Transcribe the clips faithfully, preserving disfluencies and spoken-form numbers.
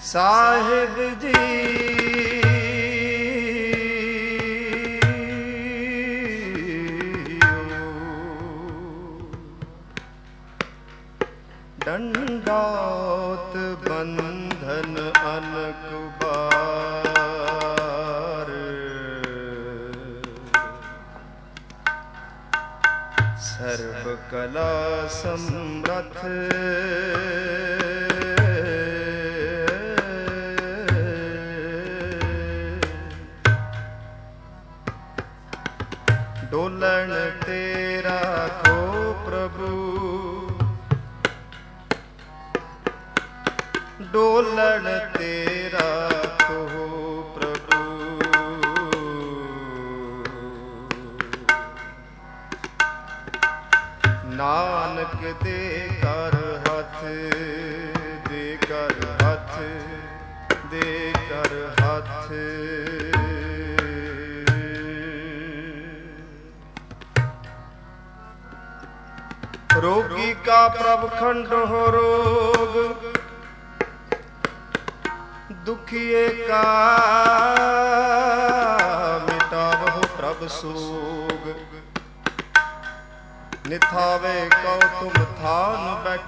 ਸਾਹਿਬ ਜੀ ਡੰਡਾਉਤ ਬੰਧਨ ਅਨਕ ਬਾਰ, ਸਰਬ ਕਲਾ ਸਮਰਥ ਡੋਲਣ ਤੇਰਾ ਕੋ ਪ੍ਰਭੂ, ਡੋਲਣ ਤੇਰਾ ਕੋ ਪ੍ਰਭੂ। ਨਾਨਕ ਦੇ ਕਰ ਹੱਥ, ਦੇ ਕਰ ਹੱਥ, ਦੇ ਕਰ ਹੱਥ। रोगी का प्रभ खंडो रोग, दुखिए का मिटावहो प्रभ सोग। निथावे कहो तुम थान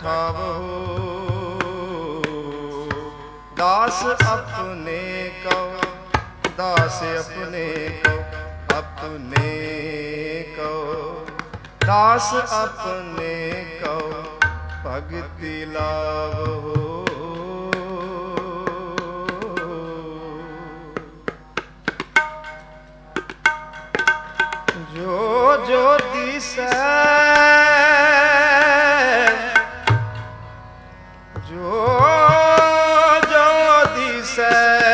बैठावहो, दास अपने कहो, दास अपने कहो, अपने कहो, दास अपने कहो भगति लावहो। जो जो दिसै, जो जो दिसै,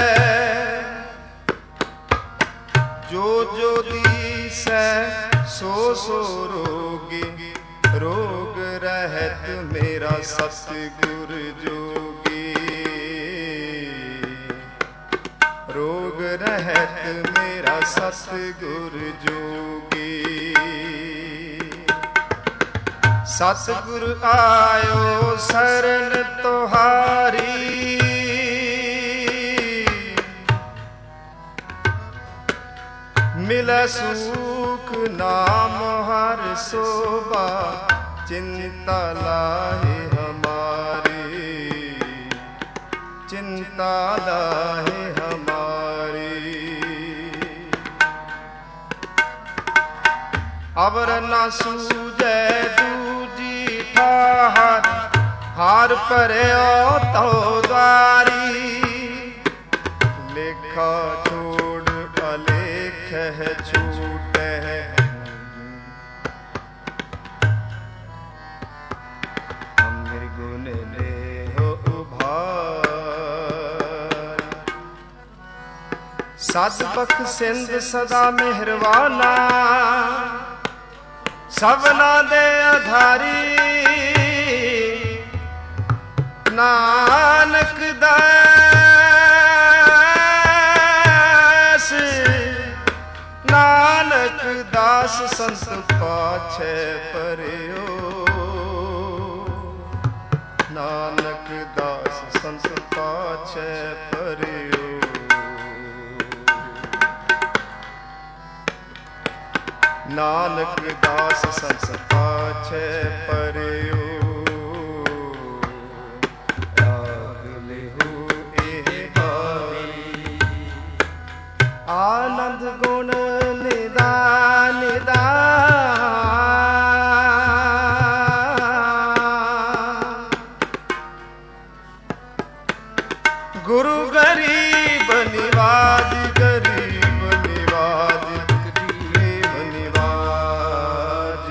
जो जो दिसै सो सो रोगी। रोग रहत मेरा सतगुर जोगी, रोग रहत मेरा सतगुर जोगी। सतगुर आयो शरण तुहारी, मिलै सुख नाम हर शोभा। चिंता लाहे हमारी, चिंता लाहे हमारी। अवर न सूझै दूजी ठाहर, हार परयो तो द्वारी। लेखा छोड़ अलेख है छूट है, अमीर गुण ले हो उभार। सतबख सिंध सदा मेहरबाना, सबना दे आधारी। नानक दास, नानक दास संत पाछे परियो। नानक दास संत पाछे परियो। नानक दास संत पाछे परियो। आनंद गुण निदान निदान, गुरु गरीब निवाज, गरीब निवाज, गरीब निवाज।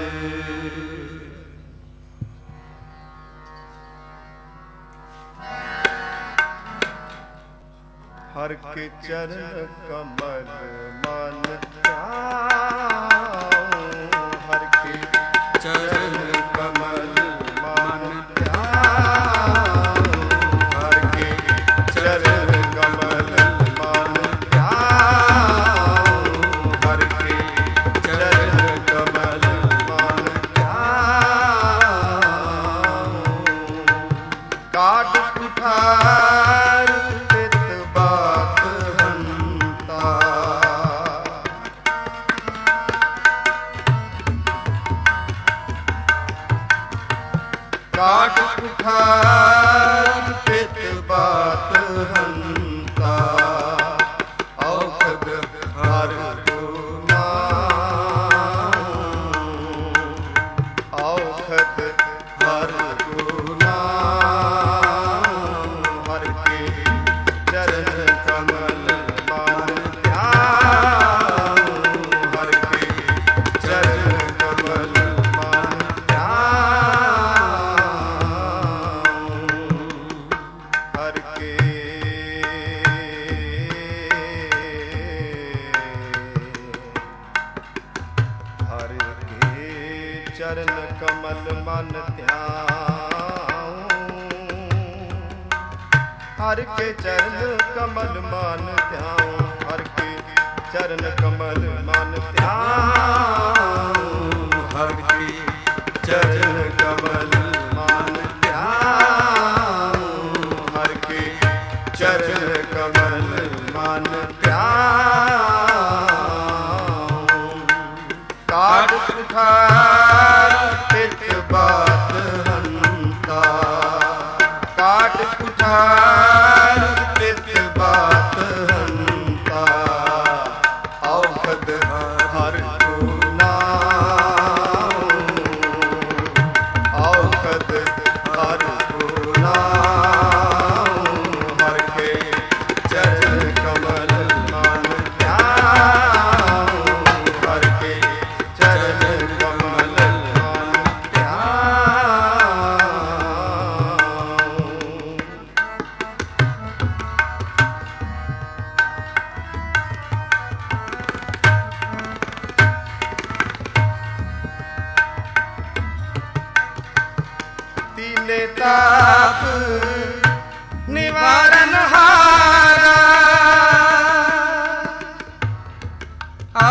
हर के चरण कमल मन ध्याऊं, हर के चरण कमल मन ध्याऊं, हर के चरण कमल मन ध्याऊं, हर के चरण कमल मन ध्याऊं। काट कुठार काट कुठार पित बात हंता औखद हर गुना औखद हर गुना हर के चरण कमल मान ध्यान हर के चरण कमल मान हर के हर के चरण कमल मन ध्यान हर के चरण कमल मन ध्यान हर के चरण कमल मन ध्यान हर के चरण कमल मन ध्यान हर के चरण कमल मन ध्यान काट कुठार पित बात हंता काट कुठार पित बात हंता औखद हर गुना औखद हर गुना हर के चरण कमल मन ध्यान हर के चरण कमल मन ध्यान तीने ताप निवारण हारा आ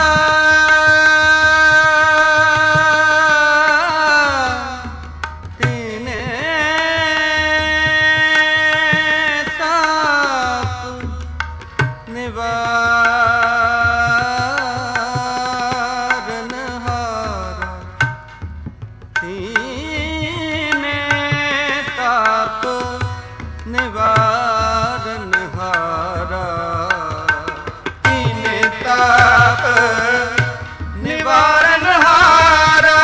तीने ताप निवारण हारा तीने ताप निवारण हारा तीने ताप निवारण हारा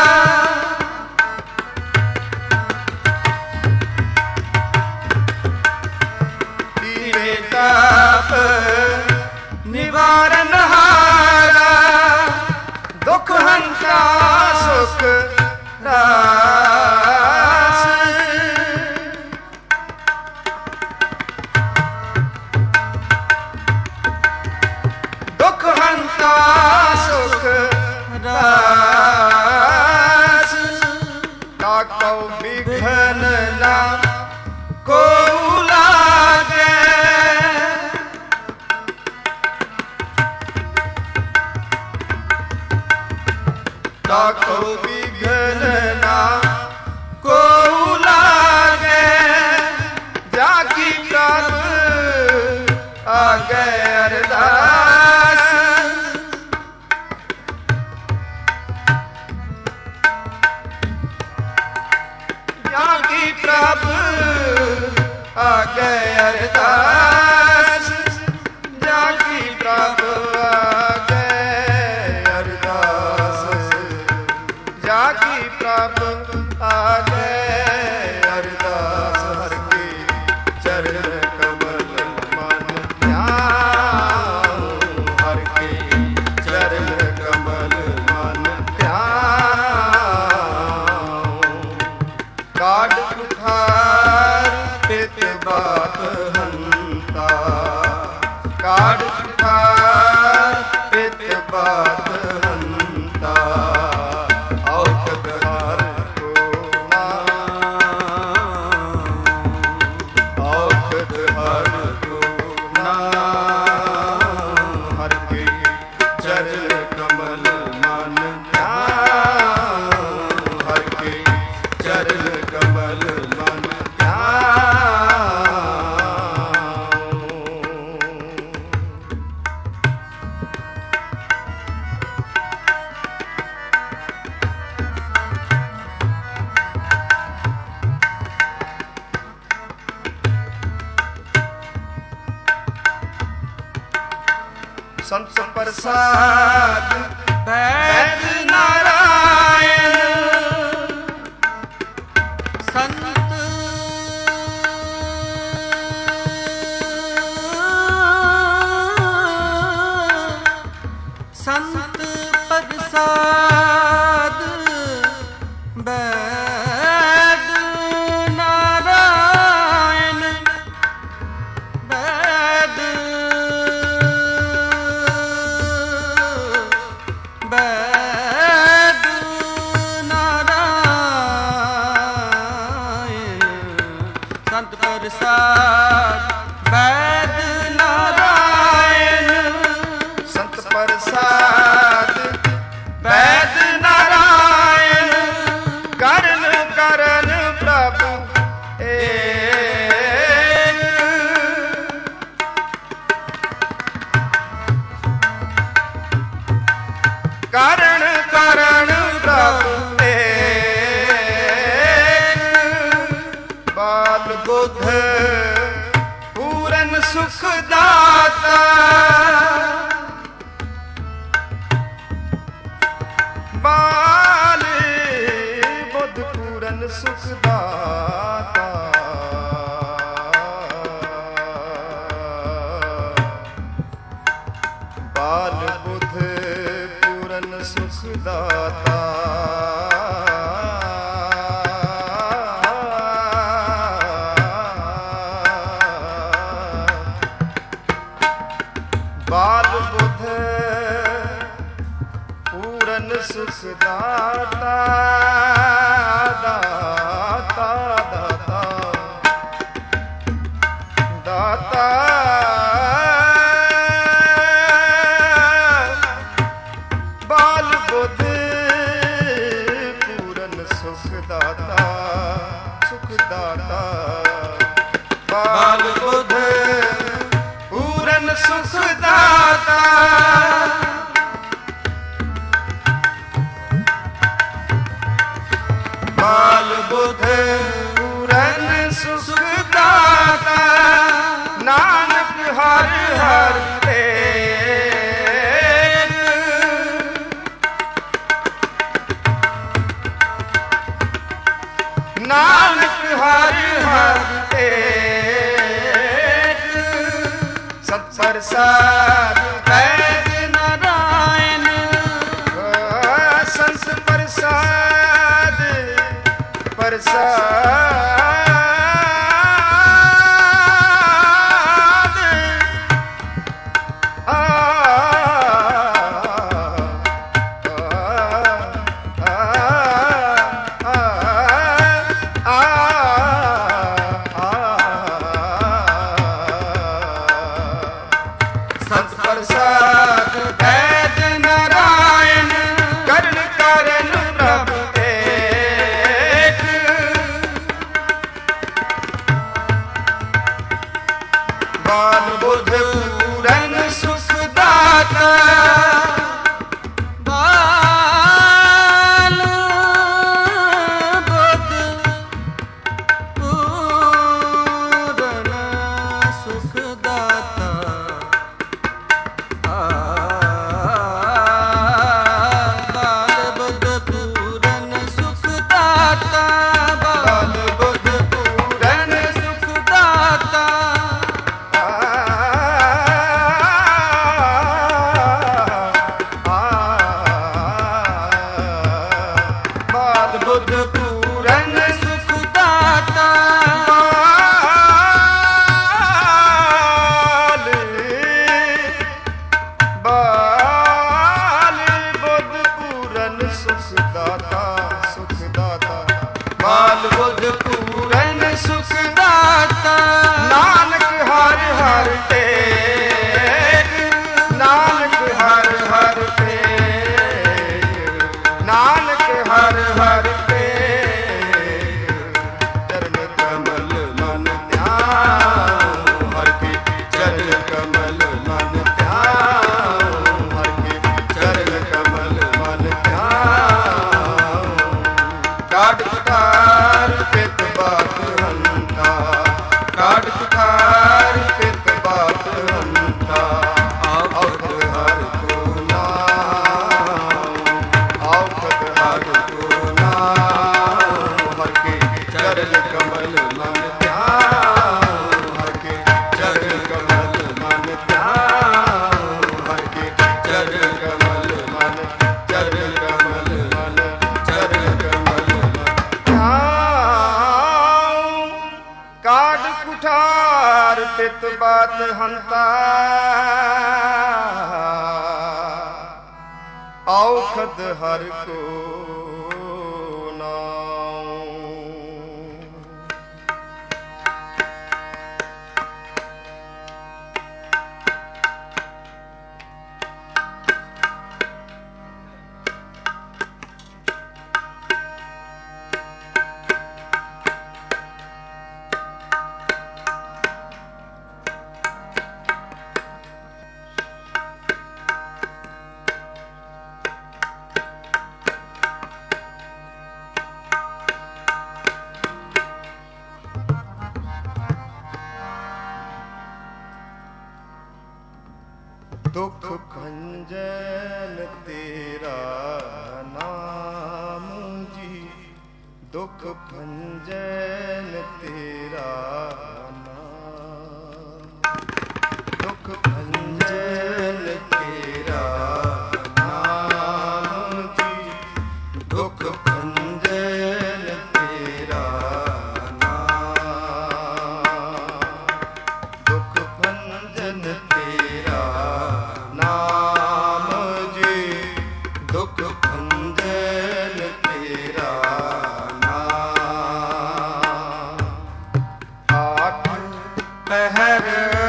तीने ताप निवारण हारा दुख हंता सुख रास दुख हंता सुख रास ताको विघ्न ना को लागे ताको विघ्न ना को लागे जाकी प्रभ आगे अरदास जाकी प्रभ आगे अरदास जाकी प्रभ आगे अरदास जाकी प्रभ आगे अरदास हर के चरण कमल मन ध्यान हर के चरण कमल मन ध्यान काट कुठार पित बात हंता काट कुठार पित बात हंता औखद हर गुना औखद हर गुना हर के चरण कमल मन ध्यान हर के चरण कमल मन ध्यान ਸੰਤ ਪ੍ਰਸਾਦ ਬੈਦ ਨਾਰਾਇਣ ਸੰਤ ਸੰਤ ਪ੍ਰਸਾਦ ਬੈਦ ਨਾਰਾਇਣ ਬੈਦ ਬੈਦ ਨਾਰਾਇਣ ਸੰਤ ਪ੍ਰਸਾਦ ਬੈਦ ਨਾਰਾਇਣ ਸੰਤ ਪ੍ਰਸਾਦ ਬੈਦ ਨਾਰਾਇਣ ਕਰਨ ਕਰਨ ਪ੍ਰਭੂ ਏਕ ਕਰਨ ਕਰਨ ਪ੍ਰਭੂ ਏਕ ਬਾਲ ਬੁੱਧ ਪੂਰਨ ਸੁਖ ਦਾਤਾ ਬਾਲ ਬੁੱਧ ਪੂਰਨ ਸੁਖ ਦਾਤਾ ਬਾਲ ਬੁੱਧ ਪੂਰਨ ਸੁਖ ਦਾਤਾ ਬਾਲ ਬੁੱਧ ਪੂਰਨ ਸੁਖ ਦਾਤਾ ਦਾਤਾ ਦਾਤਾ ਦਾਤਾ ਬਾਲ ਬੁੱਧ ਪੂਰਨ ਸੁਖ ਦਾਤਾ ਸੁਖ ਦਾਤਾ ਬਾਲ ਬੁੱਧ ਪੂਰਨ ਸੁਖ ਦਾਤਾ ਬਾਲ ਬੁੱਧ ਪੂਰਨ ਸੁਖ ਦਾਤਾ ਨਾਨਕ ਹਰ ਹਰ ਭੇਟ ਨਾਨਕ ਹਰ ਹਰ ਭੇਟ ਸਤ ਪ੍ਰਸਾਦ ਬੈਦ ਨਾਰਾਇਣ ਸੰਤ ਪ੍ਰਸਾਦ ਪ੍ਰਸਾਦ ਆ ਸੰਤ ਪ੍ਰਸਾਦ ਬੈਦ ਨਾਰਾਇਣ ਕਰਨ ਕਰਨ ਪ੍ਰਭ ਏਕ ਬਾਲ ਬੁੱਧ ਪੂਰਨ ਸੁਖ ਦਾਤਾ ਬਾਲ ਬੁੱਧ ਪੂਰਨ ਸੁਖ ਦਾਤਾ ਬਾਲ ਬੁੱਧ ਪੂਰਨ ਸੁਖ ਦਾਤਾ ਬਾਲ ਬੁੱਧ ਪੂਰਨ ਸੁਖ ਦਾਤਾ ਬਾਲ ਬੁੱਧ ਪੂਰਨ ਸੁਖ ਦਾਤਾ ਬਾਲ ਬੁੱਧ ਪੂਰਨ ਸੁਖ ਦਾਤਾ ਸੁਖ ਦਾਤਾ ਬਾਲ ਬੁੱਧ ਪੂਰਨ ਸੁਖ ਦਾਤਾ ਨਾਨਕ ਹਰ ਹਰ ਟੇਕ ਨਾਨਕ ਹਰ ਹਰ ਟੇਕ ਨਾਨਕ ਹਰ ਹਰ ਟੇਕ ਚਰਨ ਕਮਲ ਮਨ ਧਿਆਨ ਹਰ ਕੇ ਚਰਨ ਕਮਲ ਮਨ ਧਿਆਨ ਹਰ ਕੇ ਚਰਨ ਕਮਲ ਮਨ ਧਿਆਨ ਕਾਢ ਕੁਠਾਰ ਪਿਤ ਬਾਤ ਹੰਤਾ ਕਾਢ ਕੁਠਾਰ ਪਿਤ ਬਾਤ तित बात हंता औखद हर को नाम। दुख भंजन तेरा नाम जी, दुख भंजन तेरा नाम, दुख भंजन तेरा नाम जी, दुख भंजन तेरा नाम, दुख भंजन तेरा नाम जी, दुख भंजन तेरा नाम। आठ पहर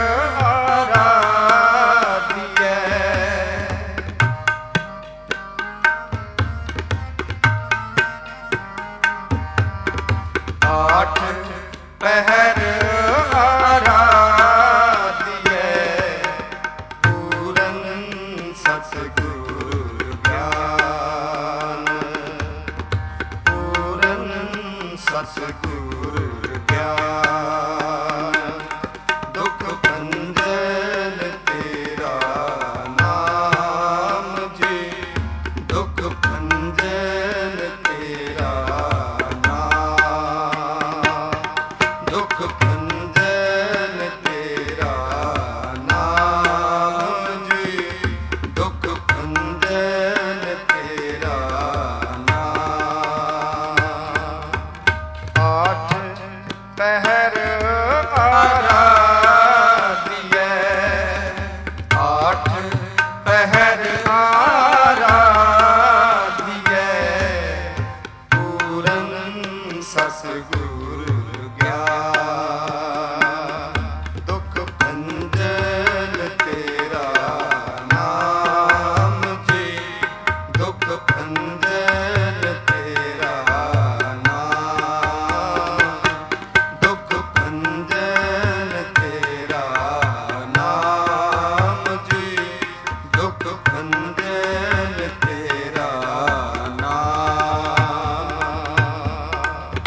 आराधिए, आठ पहर आराधिए, पूरन सतगुर ज्ञान, पूरन सतगुर ज्ञान, दुख भंजन तेरा नाम जी, दुख भंजन तेरा नाम, दुख भंजन तेरा नाम जी, दुख भंजन तेरा नाम। आठ पहर आराधिए, आठ पहर आराधिए, पूरन सतगुर ज्ञान, दुख भंजन तेरा नाम जी, दुख भंजन तेरा नाम, दुख भंजन तेरा नाम जी, दुख भंजन तेरा नाम।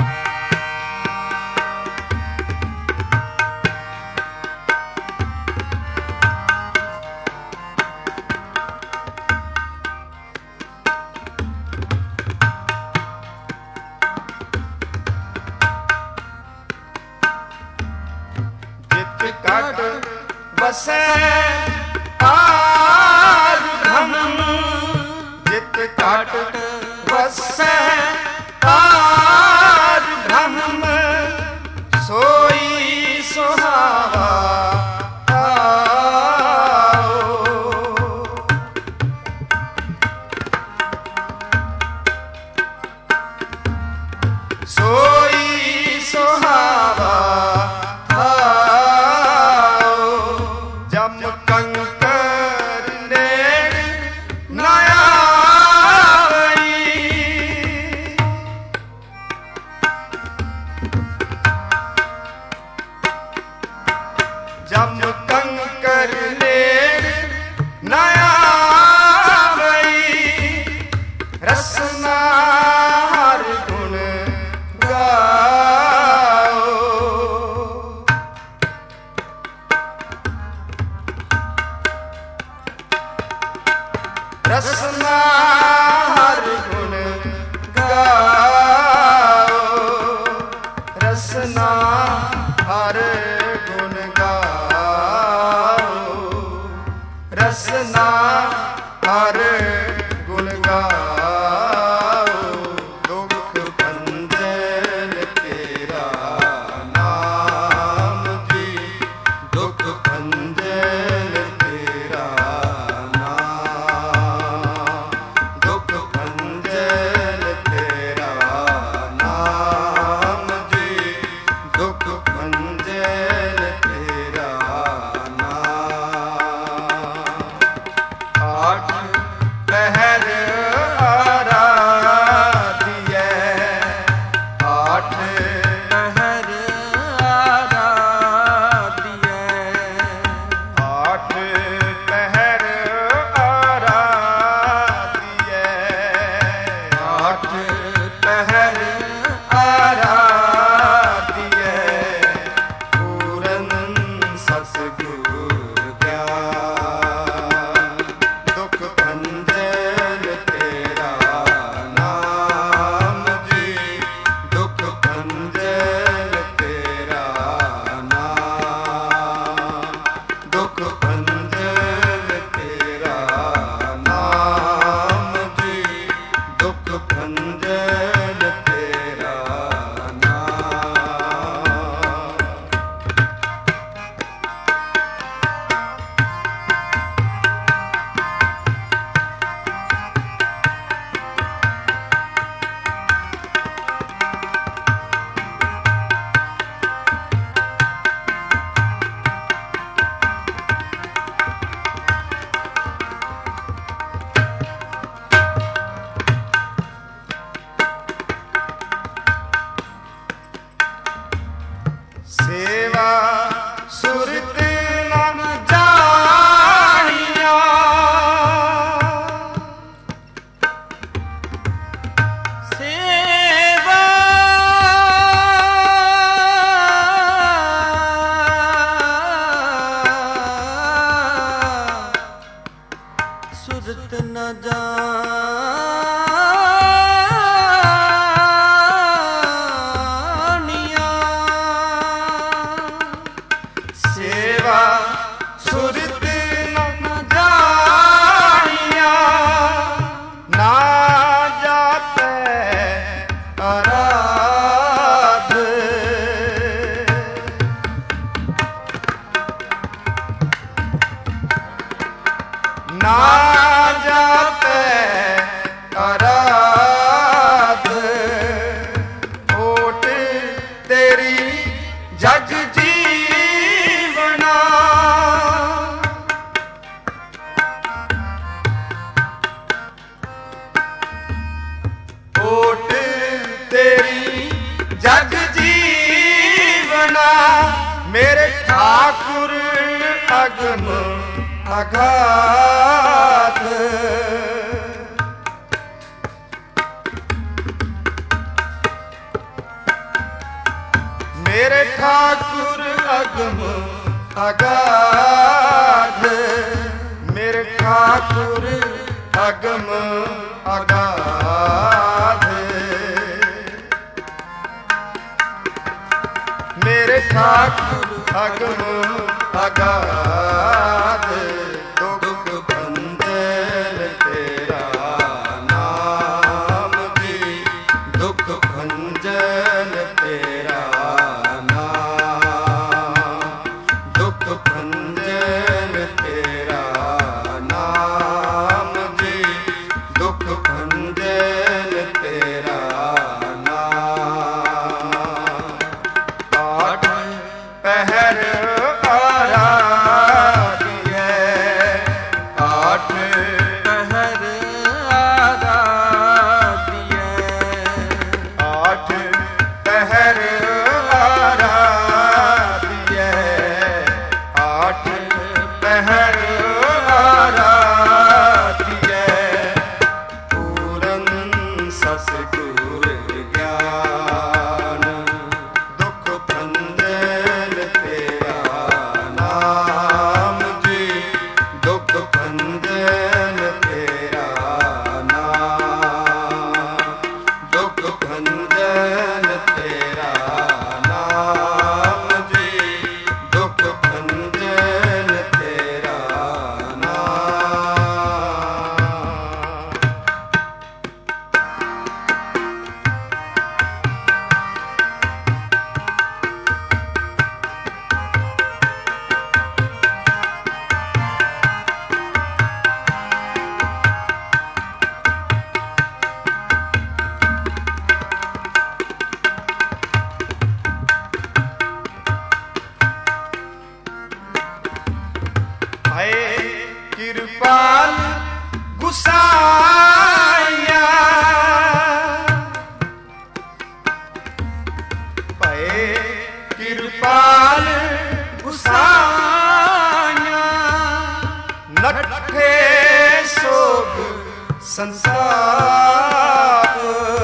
जित काट बसै पार ब्रह्म, जित काट बसै पार ब्रह्म, सोई सुहावा आओ। सोई सुहावा आओ, जम कंकर नेड़ न आवई, ਮੇਰੇ ਠਾकुर ਅਗਮ ਅਗਾਧ। ਮੇਰੇ ਠਾकुर ਅਗਮ ਅਗਾਧ। ਮੇਰੇ ਠਾकुर ਅਗਮ ਅਗਾਧ। ਮੇਰੇ ਠਾकुर ਅਗਮ ਅਗਾਧ। ਦੁਖ ਭੰਜਨ ਤੇਰਾ ਨਾਮ ਜੀ, ਦੁਖ ਭੰਜਨ ਤੇਰਾ ਨਾਮ, ਦੁਖ ਭੰਜਨ ਤੇਰਾ ਨਾਮ ਜੀ, ਦੁਖ ਭੰਜਨ ਤੇਰਾ ਨਾਮ। ਆਠ ਪਹਿਰ ਆਰਾਧਿਐ, ਆਠ ਪਹਿਰ ਆਰਾਧਿਐ, ਆਠ ਪਹਿਰ ਆਰਾਧਿਐ, ਆਠ ਪਹਿਰ ਆਰਾਧਿਐ। ਪੂਰਨ ਸਤਿਗੁਰ ਗਿਆਨ, ਦੁਖ ਭੰਜਨ ਤੇਰਾ ਨਾਮ ਜੀ, ਦੁਖ ਭੰਜਨ ਤੇਰਾ ਨਾਮ, ਦੁਖ ਭੰਜਨ ਤੇਰਾ ਨਾਮ ਜੀ, ਦੁਖ ਭੰਜਨ ਤੇਰਾ ਨਾਮ। ਹਾਏ ਕਿਰਪਾਲ ਗੁਸਾਈਆ, ਹਾਏ ਕਿਰਪਾਲ ਗੁਸਾਈਆ। ਨੱਠੇ ਸੋਗ ਸੰਸਾਰ,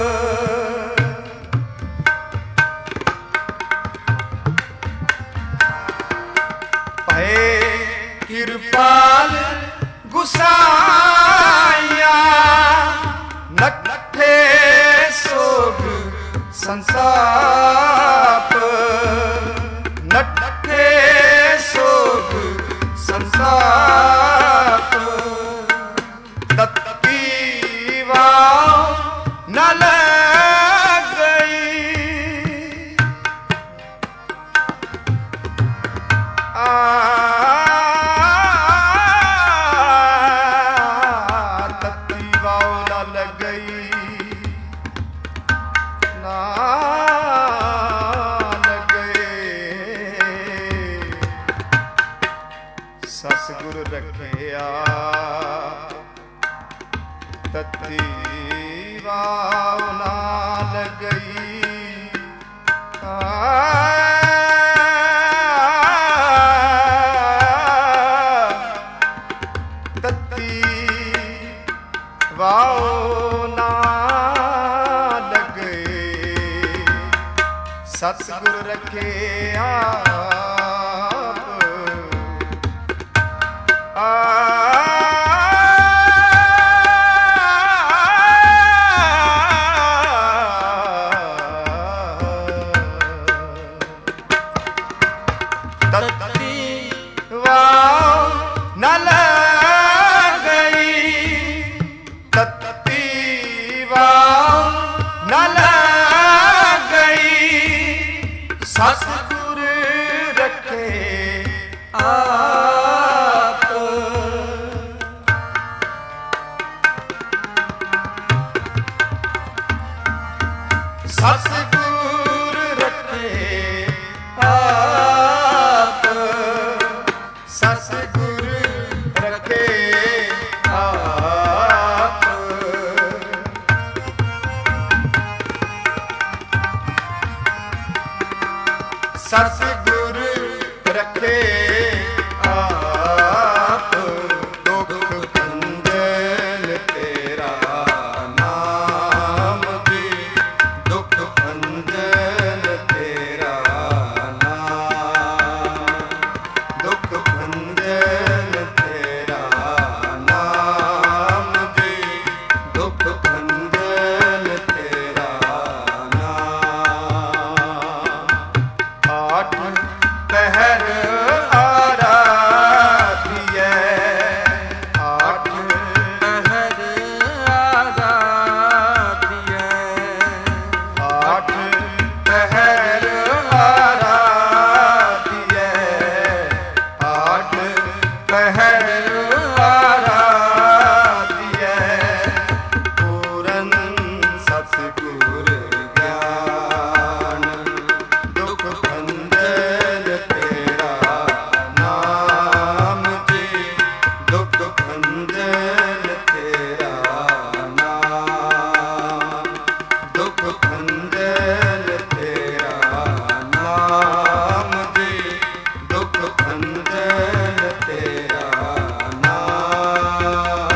ਹਾਏ ਕਿਰਪਾਲ ਗੁਸਾਈਆ। ਨੱਠੇ ਸੋਗ ਸੰਸਾਪ, ਨੱਠੇ ਸੋਗ ਸੰਸਾਪ। ਤਤੀ ਵਾਉ ਨ ਗਈ, ਆ ਤਤੀ ਵਾਉ ਨ ਗਈ, ਨਾ ਲਗਏ। ਸਤਿਗੁਰ ਰੱਖਿਆ ਤਤੀ ਵਾਉ ਨਾ ਲਗਈ। ਤਤੀ ਵਾਉ ਨਾ ਲਗਏ। ਸਤਿਗੁਰ ਰੱਖੇ ਆਪ, ਆ ਤਤੀ ਵਾਉ ਨ ਲਗਈ, ਤਤੀ ਵਾਉ ਨ ਲਗਈ। ਸਤਿਗੁਰ ਰੱਖੇ ਆਪ, ਸਤਿਗੁਰ ਰੱਖੇ ਆਪ, ਸਤਿਗੁਰ ਰੱਖੇ ਆਪ। ਸਤਿਗੁਰ ਰੱਖੇ ਆਪ, ਦੁਖ ਭੰਜਨ ਤੇਰਾ ਨਾਮ ਜੀ, ਦੁਖ ਭੰਜਨ ਤੇਰਾ ਨਾਮ, ਦੁਖ ਭੰਜਨ ਤੇਰਾ ਨਾਮ ਜੀ, ਦੁਖ ਭੰਜਨ ਤੇਰਾ ਨਾਮ। ਆਠ ਪਹਿਰ ਆਰਾਧੀਐ, ਆਠ ਪਹਿਰ ਆਰਾਧੀਐ, ਆਠ ਪਹਿਰ ਆਰਾਧੀਐ, ਆਠ ਪਹਿਰ ਆਰਾਧੀਐ, ਪੂਰਨ ਸਤਿਗੁਰ ਗਿਆਨ, ਦੁਖ ਭੰਜਨ ਤੇਰਾ ਨਾਮ ਜੀ, ਦੁਖ ਭੰਜਨ ਤੇਰਾ ਨਾਮ, ਦੁਖ ਭੰਜਨ ਤੇਰਾ ਨਾਮ ਜੀ, ਦੁਖ ਭੰਜਨ ਤੇਰਾ ਨਾਮ।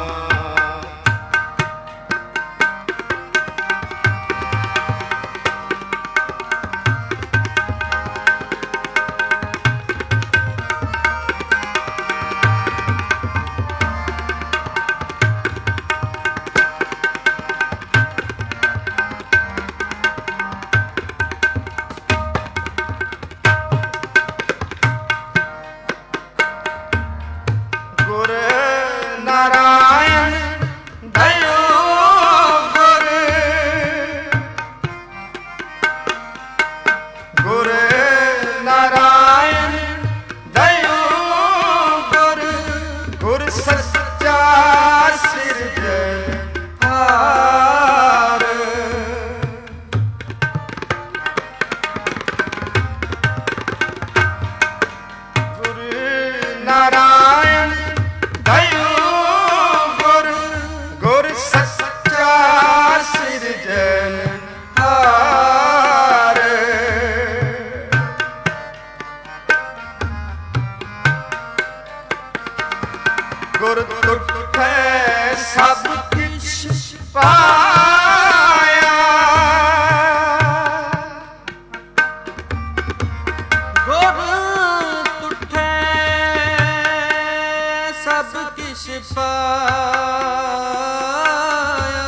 ਗੁਰ ਨਾਰਾਇਣ ਦਇਓ ਗੁਰ, ਗੁਰ ਨਾਰਾਇਣ ਦਇਓ ਗੁਰ, ਗੁਰ ਸੱਚਾ ਸਿਰਜਣਹਾਰ, ਗੁਰ ਨਾਰਾਇਣ ਦਇਓ ਗੁਰ, ਗੁਰ ਸੱਚਾ ਸਿਰਜਣਹਾਰ, ਗੁਰ ਤੁਠੈ ਸਭ ਕਿਛ ਪਾਇਆ, ਗੁਰ ਤੁਠੈ ਸਭ ਕਿਛ ਪਾਇਆ,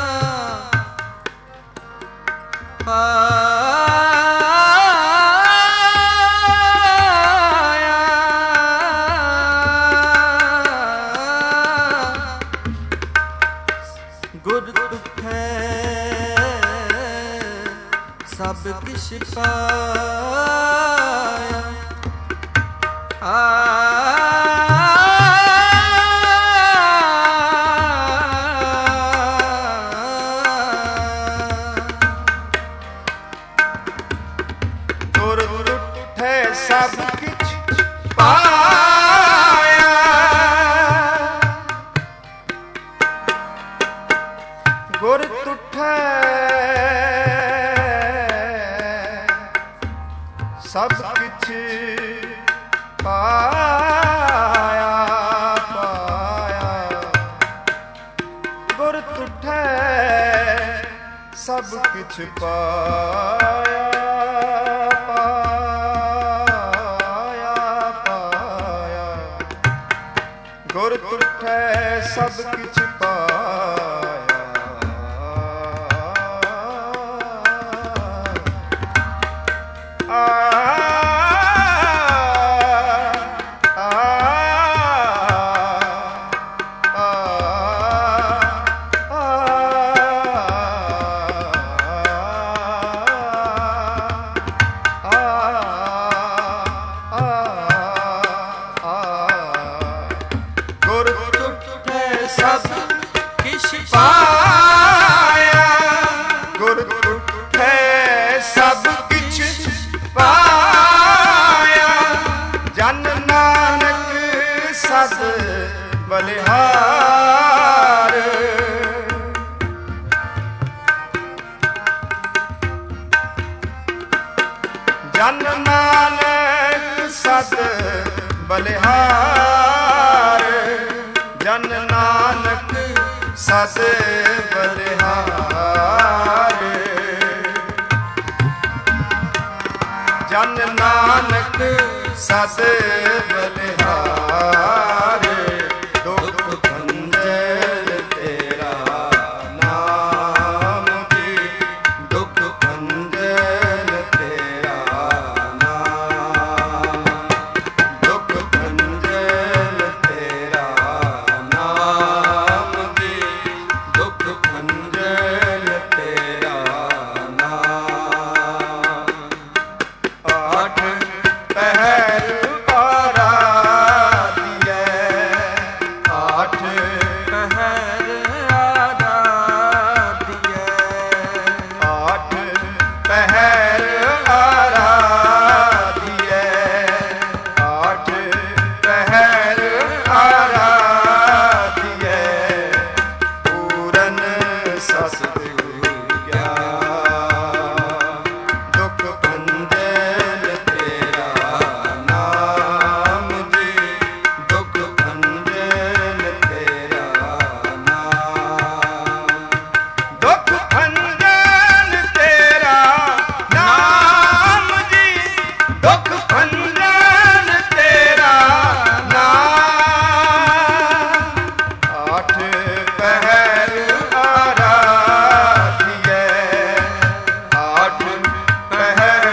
ਪਾਇਆ, ਗੁਰ ਤੁਠੈ ਸਭ ਕਿਛ ਪਾਇਆ, ਗੁਰ ਤੁਠੈ ਸਭ ਕਿਛ ਪਾਇਆ, ਗੁਰ ਤੁਠੈ ਸਭ ਕਿਛ ਪਾਇਆ, ਪਾਇਆ, ਗੁਰ ਤੁਠੈ ਸਭ ਕਿਛ ਪਾਇਆ, ਪਾਇਆ, ਪਾਇਆ, ਗੁਰ ਤੁਠੈ ਸਭ ਕਿਛ ਪਾਇਆ। ਆ ਗੁਰ ਤੁਠੈ ਸਭ ਕਿਛ ਪਾਇਆ, ਗੁਰ ਤੁਠੈ ਸਭ ਕਿਛ ਪਾਇਆ। ਜਨ ਨਾਨਕ ਸਦ ਬਲਿਹਾਰ, ਜਨ ਨਾਨਕ ਸਦ ਬਲਿਹਾਰ, ਜਨ ਨਾਨਕ ਸਦ ਬਲਿਹਾਰ, ਦੁਖ ਭੰਜਨ ਤੇਰਾ ਨਾਮ ਜੀ, ਦੁਖ ਭੰਜਨ ਤੇਰਾ ਨਾਮ, ਦੁਖ ਭੰਜਨ ਤੇਰਾ ਨਾਮ ਜੀ, ਦੁਖ ਭੰਜਨ ਤੇਰਾ ਨਾਮ। ਆਠ ਪਹਿਰ ਆਰਾਧਿਐ, ਆਠ ਪਹਿਰ ਆਰਾਧਿਐ, ਆਠ ਪਹਿਰ ਆਰਾਧਿਐ, ਆਠ ਪਹਿਰ ਆਰਾਧਿਐ, ਪੂਰਨ ਸਤਿਗੁਰ ਗਿਆਨ, ਦੁਖ ਭੰਜਨ ਤੇਰਾ ਨਾਮ ਜੀ, ਦੁਖ ਭੰਜਨ ਤੇਰਾ ਨਾਮ, ਦੁਖ ਭੰਜਨ ਤੇਰਾ ਨਾਮ ਜੀ, ਦੁਖ ਭੰਜਨ ਤੇਰਾ ਨਾਮ। ਆਠ ਪਹਿਰ ਆਰਾਧਿਐ, ਆਠ ਪਹਿਰ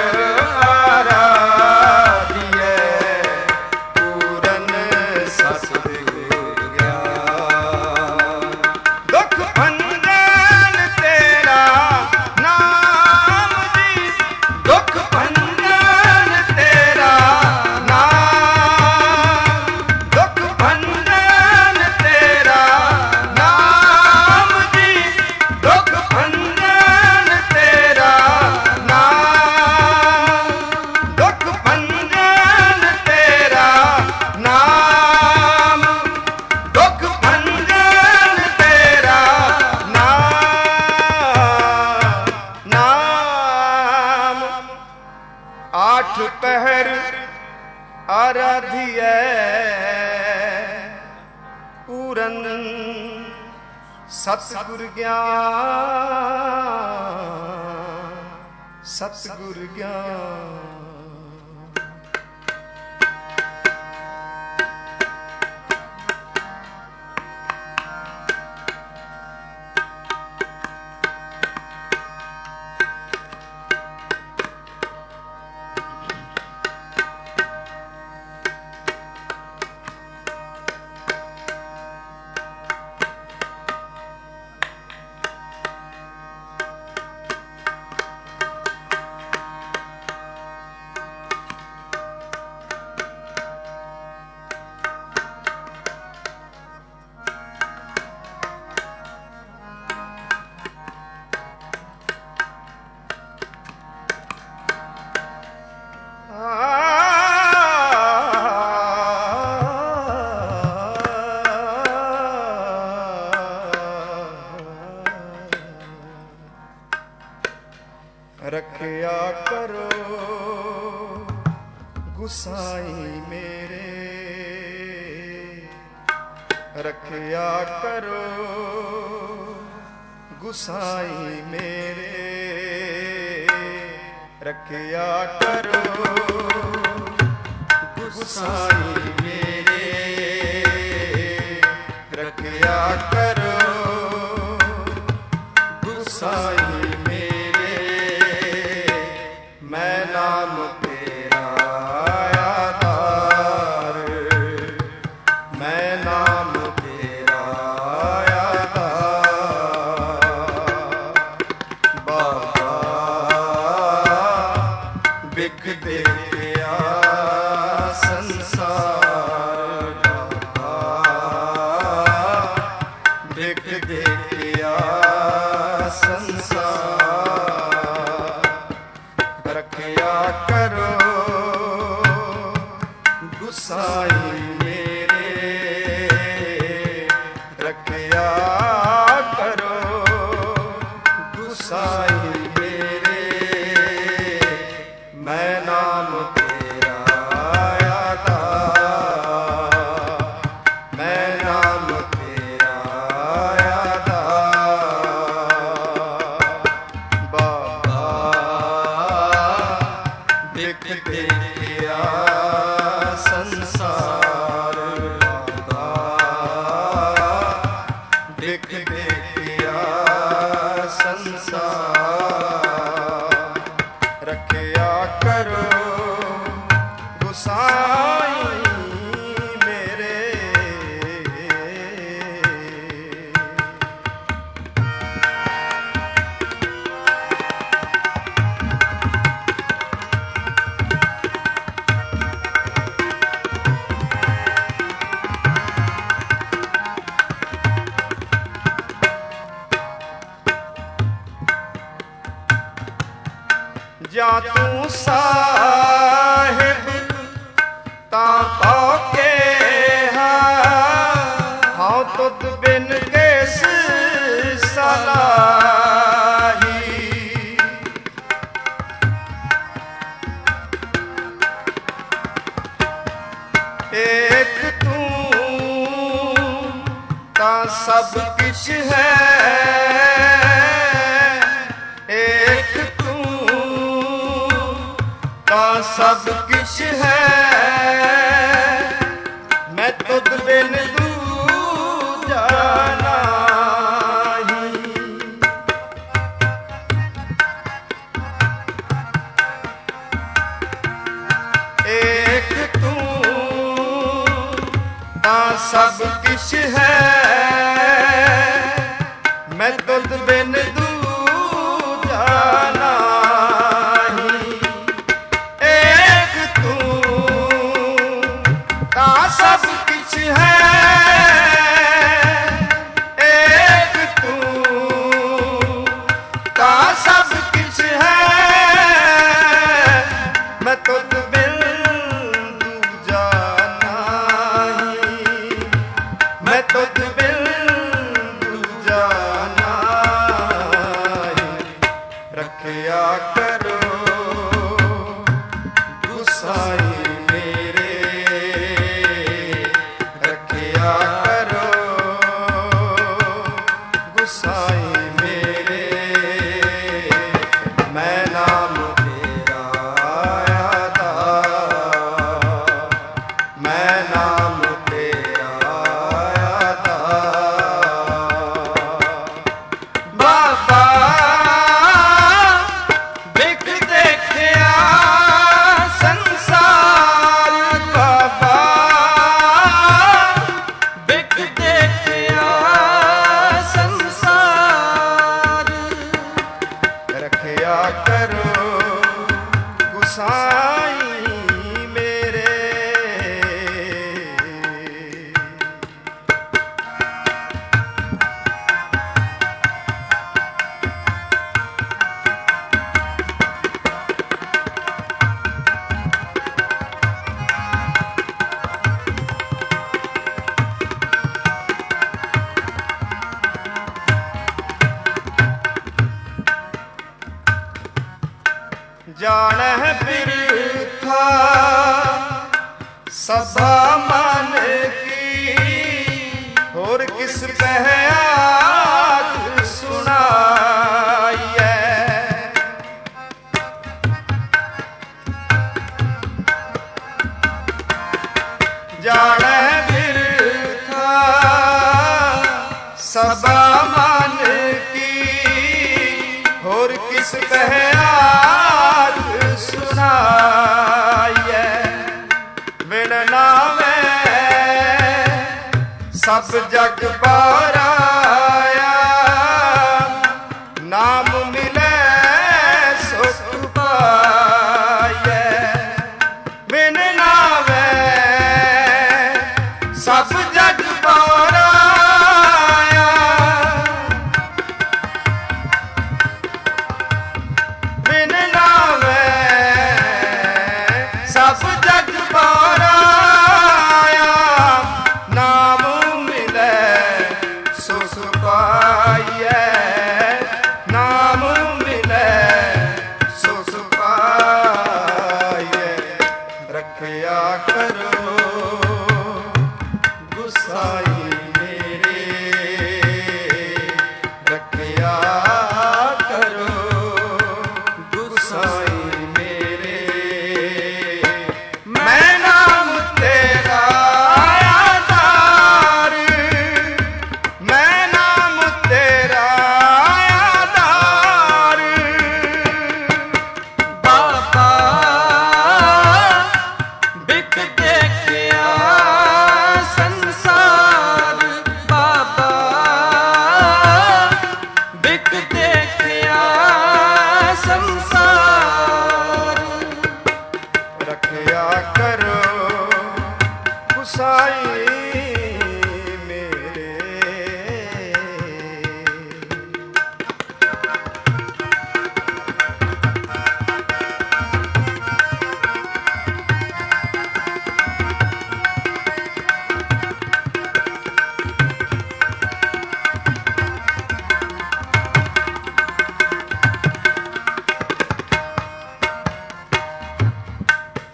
ਆਰਾਧਿਐ, ਪੂਰਨ ਸਤਿਗੁਰ ਗਿਆਨ, ਦੁਖ ਭੰਜਨ ਤੇਰਾ ਨਾਮ ਜੀ, ਦੁਖ ਭੰਜਨ ਤੇਰਾ ਨਾਮ, ਦੁਖ ਭੰਜਨ ਤੇਰਾ ਨਾਮ ਜੀ, ਦੁਖ ਭੰਜਨ ਤੇਰਾ ਨਾਮ, ਦੁਖ ਭੰਜਨ ਤੇਰਾ ਨਾਮ, ਦੁਖ ਭੰਜਨ ਤੇਰਾ ਨਾਮ, ਨਾਮ। ਆਠ ਪਹਿਰ ਆਰਾਧਿਐ, ਪੂਰਨ ਸਤਿਗੁਰ ਗਿਆਨ, ਸਤਿਗੁਰ ਗਿਆਨ। ਰੱਖਿਆ ਕਰੋ ਗੁਸਾਈ ਮੇਰੇ, ਰੱਖਿਆ ਕਰੋ ਗੁਸਾਈ ਮੇਰੇ, ਰੱਖਿਆ ਕਰੋ ਗੁਸਾਈ ਮੇਰੇ, ਰੱਖਿਆ ਕਰੋ ਗੁਸਾਈ ਮੇਰੇ, ਮੈਂ ਨਾਮ ਤੇਰਾ ਆਧਾਰ, ਮੈਂ ਨਾਮ ਤੇਰਾ ਆਧਾਰ, ਬਾਬਾ ਬਿਖ ਦੇਖਿਆ ਸੰਸਾਰ, ਬਾਬਾ ਬਿਖ ਦੇਖਿਆ ਸੰਸਾਰ, ਰੱਖਿਆ ਕਰੋ ਗੁਸਾਈ ਮੇਰੇ, ਰੱਖਿਆ ਕਰੋ ਗੁਸਾਈ ਮੇਰੇ, ਮੈਂ ਨਾ ਬਿਖ ਦੇਖਿਆ ਸੰਸਾਰ ਦਾ, ਬਿਖ ਦੇਖਿਆ ਸੰਸਾਰ। ਰੱਖਿਆ ਕਰੋ ਗੁਸਾਈ ਮੇਰੇ, ਜਾਂ ਤੂੰ ਸਾਹਿਬ ਤਾਂ ਕਹੋ ਕਿਹਾ, ਹਾਂ ਤੁਧ ਬਿਨ ਕਿਸ ਸਲਾਹੀ। ਏਕ ਤੂੰ ਤਾਂ ਸਭ ਕਿਛ ਹੈ, ਏਕ ਤਾਂ ਸਭ ਕਿਛ ਹੈ, ਮੈਂ ਤੁਧ ਬਿਨ ਦੂਜਾ ਨਾਹੀ। ਏਕ ਤੂੰ ਤਾਂ ਸਭ ਕਿਛ ਹੈ, ਮੈਂ ਤੁਧ ਬਿਨ ਦੂਜਾ ਨਾਹੀ। ਸਭ ਕਿਛ ਹੈ, ਏਕ ਤੂੰ ਤਾਂ ਸਭ ਕਿਛ ਹੈ, ਮੈਂ ਤੁਧ ਬਿਨ ਦੂਜਾ ਨਾਹੀ, ਮੈਂ ਤੁਧ ਬਿਨ ਦੂਜਾ ਨਾਹੀ। ਰੱਖਿਆ ਕਰੋ ਗੁਸਾਈ ਗੁਸਾਈ ਮੇਰੇ, ਮੈਂ ਨਾਮ ਤੇਰਾ ਆਧਾਰ, ਮੈਂ ਨਾਮ ਤੇਰਾ ਆਧਾਰ। ਬਾਬਾ ਬਿਖ ਦੇਖਿਆ ਸੰਸਾਰ, ਬਾਬਾ ਬਿਖ ਦੇਖਿਆ ਰੱਖਿਆ ਕਰੋ ਗੁਸਾਈ ਮੇਰੇ। ਜਾਣਹਿ ਬਿਰਥਾ ਸਭਾ ਮਨ ਕੀ, ਹੋਰ ਕਿਸ ਕਹਿ ਆਖ ਸੁਣਾਈਐ। ਜਾਣਹਿ ਬਿਰਥਾ ਸਭਾ ਮਨ ਕੀ, ਹੋਰ ਕਿਸ ਕਹਿ ਆਖ ਸੁਣਾਈਐ। ਬਿਨ ਨਾਮੈ ਸਭ ਜਗ ਬਾਰਾਇਆ, ਨਾਮ ਮਿਲੈ ਸੁਖ ਪਾਈਐ। ਬਿਨ ਨਾਮੈ ਸਭ ਜਗ ਬਾਰਾਇਆ, ਬਿਨ ਨਾਮੈ ਸਭ ਜਗ ਬਾਰਾਇਆ, ਨਾਮ ਮਿਲੈ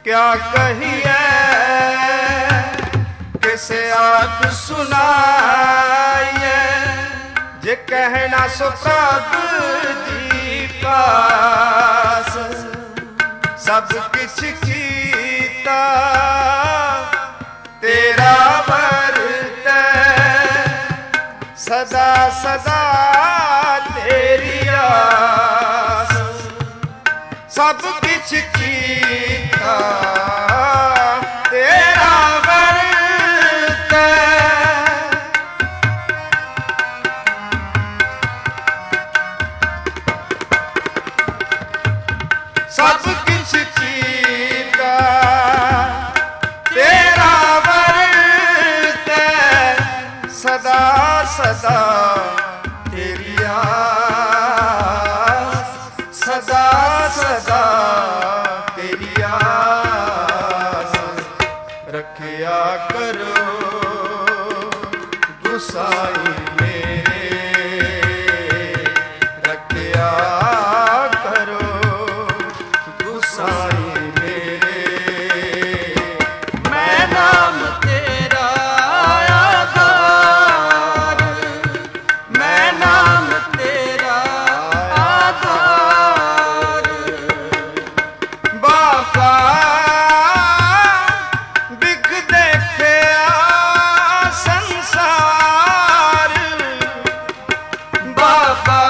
क्या कहिए किसे आख सुनाइए, जे कहना सो प्रभु जी पास। सब किछ कीता तेरा वर्त, सदा सदा तेरी आस। सब किछ कीता तेरा वर्त, सब किछ कीता तेरा वर्त, सदा सदा तेरी आस। सदा सदा तेरी आस। रखिया करो गुसाई मेरे, रखिया करो गुसाई मेरे। मैं नाम तेरा आधार, मैं नाम तेरा आधार। बाबा बिग देखिया संसार, बाबा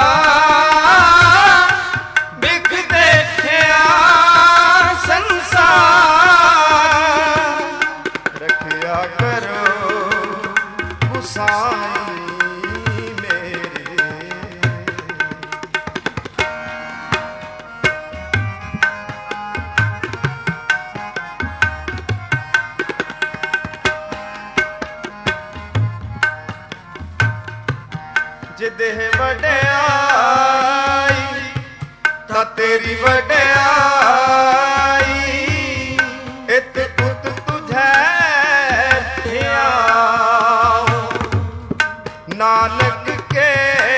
बिग देखिया संसार। रखिया करो गुसाई मेरे। जे देह वड्याई तां तेरी वड्याई, इत पुत तुझै ध्याओ। नानक के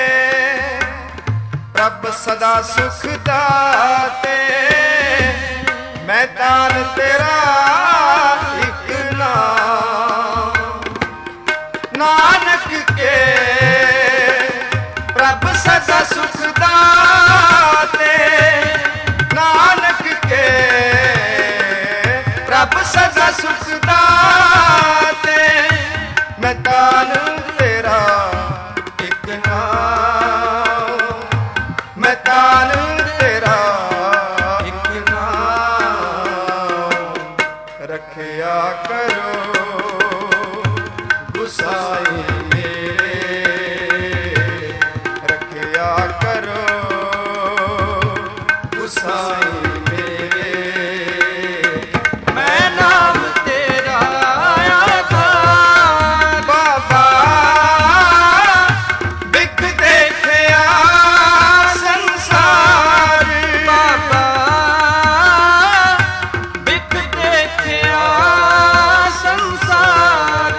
प्रभ सदा सुख दाते, मैं दान तेरा इक नाम। नानक के प्रभ सदा सुख दाते, नानक के प्रभ सदा सुख दाते, मैं दान तेरा एक नाम। मैं दान तेरा एक नाम। रखिया करो गुसाई मेरे, रखिया करो गुसाई मेरे। मैं नाम तेरा आधार, बाबा बिग देखिया संसार, बाबा बिक देखिया संसार।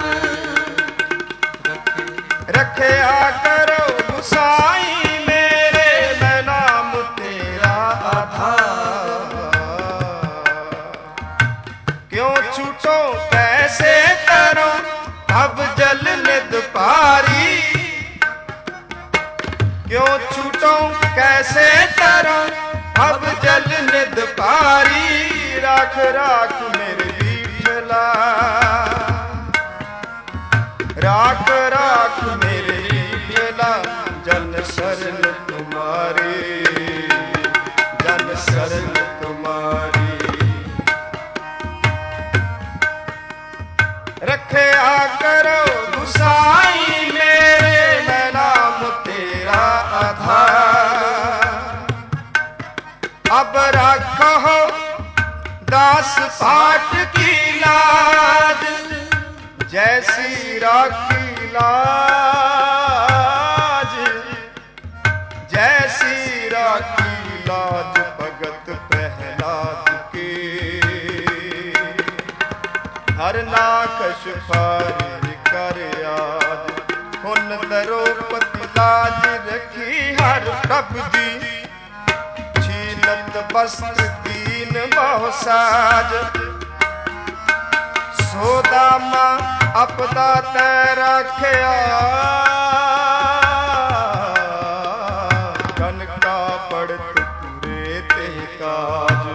रखिया करो गुसाई मेरे, मैं नाम तेरा आधार। क्यों छूटो कैसे करो अब जल निद पारी, क्यों छूटो कैसे करो अब जल निद पारी। राख राख मेरे विठला, राख राख मेरे विठला। जन शरण तुम्हारी, जन शरण तुम्हारी। रखिया करो गुसाई मेरे, मैं नाम तेरा आधार। अब रखो दास पाठ की लाज, जैसी राखी लाज, जैसी राखी लाज भगत प्रहलाद की। हर नाखश फारी कर याद, हुन दरोपति लाज रखी हर प्रभु जी। छीलत वस्त्र दीन बहु साज, ਸੋਦਾਮਾ ਆਪਦਾ ਤੈ ਰੱਖਿਆ, ਕਨਕਾ ਪੜਤ ਤੁਰੇ ਤੇ ਕਾਜ।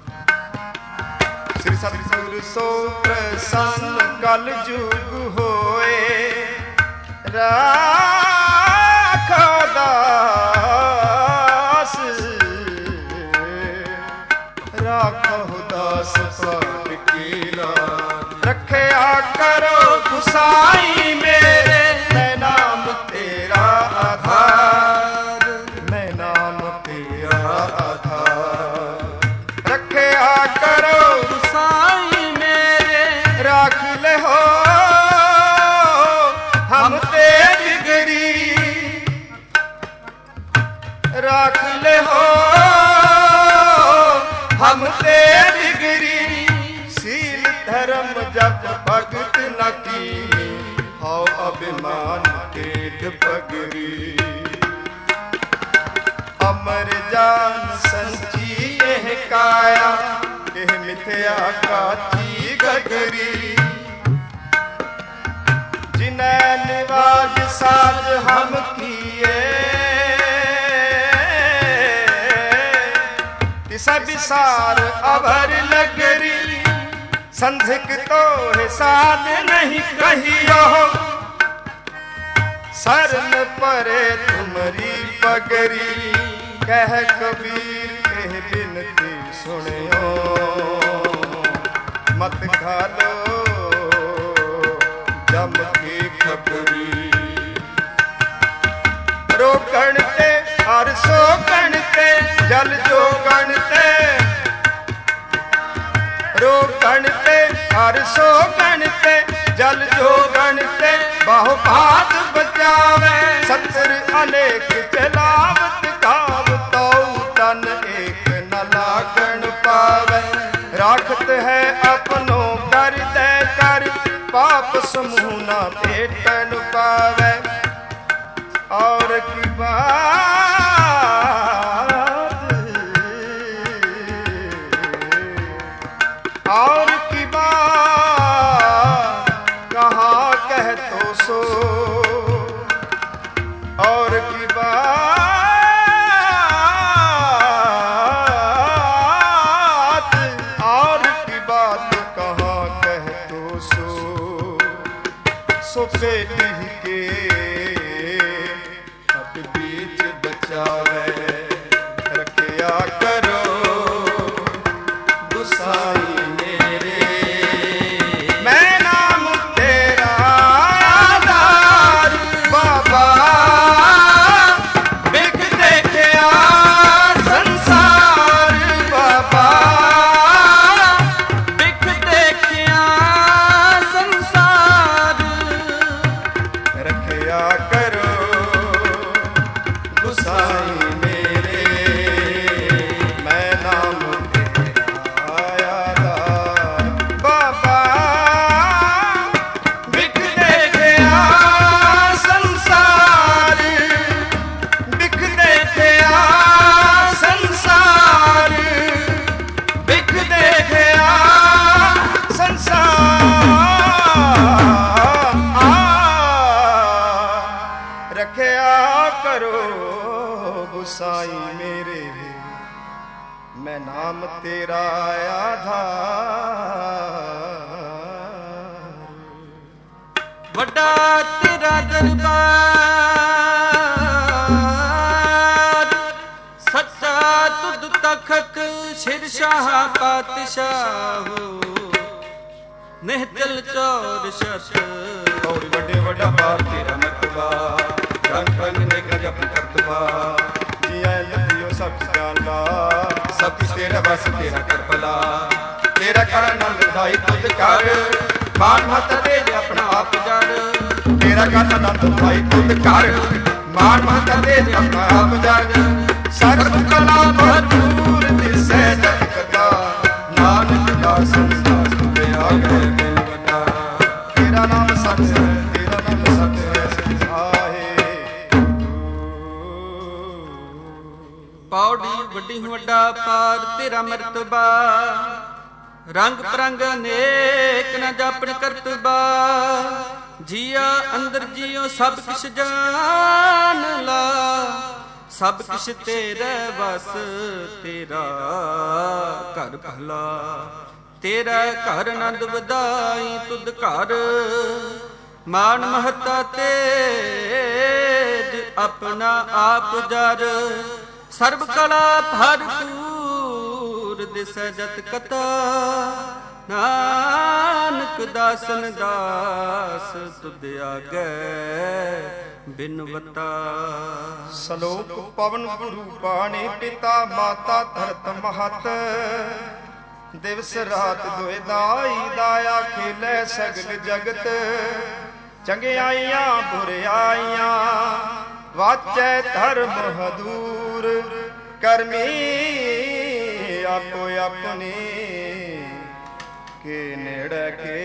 ਸ੍ਰੀ ਸਤਿਗੁਰ ਸੋ ਪ੍ਰਸੰਨ ਕਲ ਜੁਗ ਹੋਏ, ਰਾਖੋ ਦਾਸ ਰਾਖੋ ਦਾਸ ਭਗਤ ਕੀ ਲਾਜ। ਰੱਖਿਆ ਕਰੋ ਗੁਸਾਈ ਮੇਰੇ, ਮੈਂ ਨਾਮ ਤੇਰਾ ਆਧਾਰ, ਮੈਂ ਨਾਮ ਤੇਰਾ ਆਧਾਰ। ਰੱਖਿਆ ਕਰੋ ਗੁਸਾਈ ਮੇਰੇ, ਰਾਖ ਲੈ ਹੋ ਹਮ ਤੇ ਬਿਗੜੀ, ਰਾਖ ਲੈ ਹੋ ਹਮ ਤੇ ਬਿਗੜੀ। ਸੀਲ ਧਰਮ ਜਪ ਭਗਤ ਨ कीनी, हौ अभिमान टेढ़ पगड़ी। अमर जान संची एह काया, एह मिथ्या काची गगरी। जिनै निवाज साज हम किए, तिस बिसार अवर लगरी। संधिक तो है साध नहीं कहियो, शरण परे तुमरी पगरी। कह कबीर कह बिनती सुनियो, मत घालो जम की खबरी। रोकण ते हर सो गणते, जल जो गणते रोकण ते हर सो गणते, जल जो गणते बाहु भात बचावे। सत्तर अनेक चलावत कावतो, तन एक न लागण पावे। राखत है अपनो कर दे कर, पाप समूह न भेटन पावे। और की बात और की बात कहाँ कह तो सो, और की बात और की बात कहाँ कह तो सो। सो पेटी के हट बीच बचावे, रखिया करो गुसाई। गुसाई मेरे मैं नाम तेरा आधार। वड्डा तेरा दरबार, सच्चा तुद तखत शिरशाह पातशाह। निहचल चौर शत और बड़े बड़ा बार तेरा मतबा, रंग रंग ने गजब करतबा। जिया लतियो सब जाना, सब तेरा बस तेरा कर भला। तेरा कर नंद दाई तुझ कर, मान मत दे अपना आप जान। तेरा कर नंद दाई तुझ कर, मान मत दे अपना आप जान। सकल कला भरपूर दिसे जग कथा, नानक दास संसार तुझे आ गए बता। तेरा नाम सत है, तेरा नाम सत है सिधाए। पौड़ी वड्डी वड्डा पार तेरा मर्तबा, ਰੰਗ ਪ੍ਰੰਗ ਅਨੇਕ ਨ ਜਾਪਣ ਕਰਤਬਾ, ਜੀਆ ਅੰਦਰ ਜੀਓ ਸਭ ਕਿਛ ਜਾਣ ਲਾ। ਸਭ ਕਿਛ ਤੇਰੇ ਵਸ ਤੇਰਾ ਘਰ ਭਲਾ, ਤੇਰਾ ਘਰ ਆਨੰਦ ਵਧਾਈ ਤੁਧ ਘਰ। ਮਾਨ ਮਹਤਾ ਤੇਜ ਆਪਣਾ ਆਪ ਜਰ, ਸਰਬ ਕਲਾ ਭਰਪੂਰ ਦਿਸੈ ਜਤ ਕਤਾ। ਨਾਨਕ ਦਾਸਨ ਦਾਸ ਤੁਧ ਆਗੇ ਬਿਨਵਤਾ। ਸਲੋਕ ਪਵਨ ਗੁਰੂ ਬਾਣੀ ਪਿਤਾ ਮਾਤਾ ਧਰਤ ਮਹਤ, ਦਿਵਸ ਰਾਤ ਦੁਇ ਦਾਈ ਦਾਇਆ ਖੇਲੇ ਸਗਲ ਜਗਤ। ਚੰਗਿਆਈਆਂ ਬੁਰਿਆਈਆਂ ਵਾਚੈ ਧਰਮ ਹਦੂਰ, ਕਰਮੀ ਆਪੋ ਆਪਣੀ ਕੇ ਨੇੜੇ ਕੇ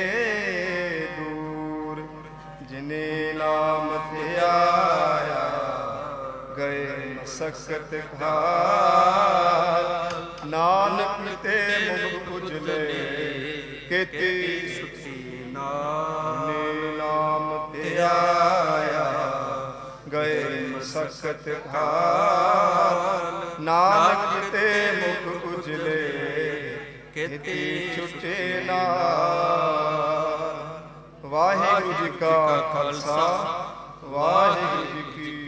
ਦੂਰ। ਜਿਨੇ ਨਾਮ ਧਿਆਇਆ ਗਏ ਮਸਕਤ ਘਾਲ, ਨਾਨਕ ਤੇ ਮੁਖ ਉਜਲੇ ਕੀਤੀ ਸੁਤੀ ਨਾਮ। ਜਿਨੇ ਨਾਮ ਧਿਆਇਆ ਗਏ ਮਸਕਤ ਘਾਲ, ਨਾਨਕ ਤੇ ਮੁਖ ਉਜਲੇ ਕੀਤੀ ਛੁਟੇ ਨਾਮ। ਵਾਹਿਗੁਰੂ ਜੀ ਕਾ ਖਾਲਸਾ, ਵਾਹਿਗੁਰੂ ਜੀ ਕੀ